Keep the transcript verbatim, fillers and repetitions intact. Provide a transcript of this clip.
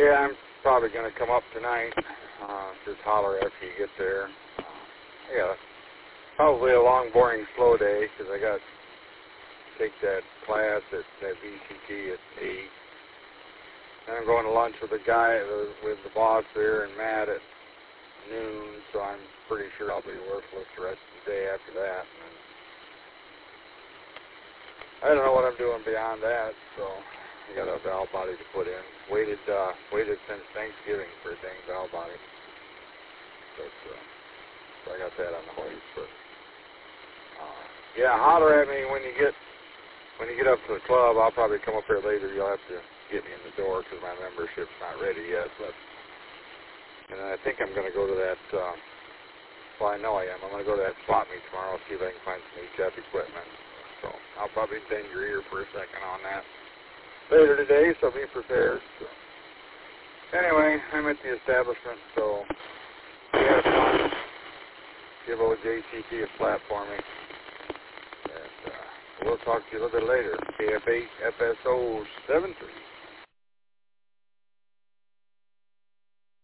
Yeah, I'm probably going to come up tonight. Uh, just holler after you get there. Uh, yeah, probably a long, boring, slow day because I got to take that class at that V C T at eight. And I'm going to lunch with the guy, uh, with the boss there and Matt at noon, so I'm pretty sure I'll be worthless the rest of the day after that. And I don't know what I'm doing beyond that, so I got a valve body to put in. Waited, uh, waited since Thanksgiving for a dang valve body. But, uh, so I got that on the hoist. But, uh, yeah, holler at me when you get, when you get up to the club. I'll probably come up here later. You'll have to get me in the door because my membership's not ready yet. But, and I think I'm going to go to that, uh, well, I know I am. I'm going to go to that swap meet tomorrow, see if I can find some H F equipment. So I'll probably bend your ear for a second on that later today, so be prepared. So, anyway, I'm at the establishment, so we had fun. Give old J C T a flat for me. And uh, we'll talk to you a little bit later. K F eight F S O seven three.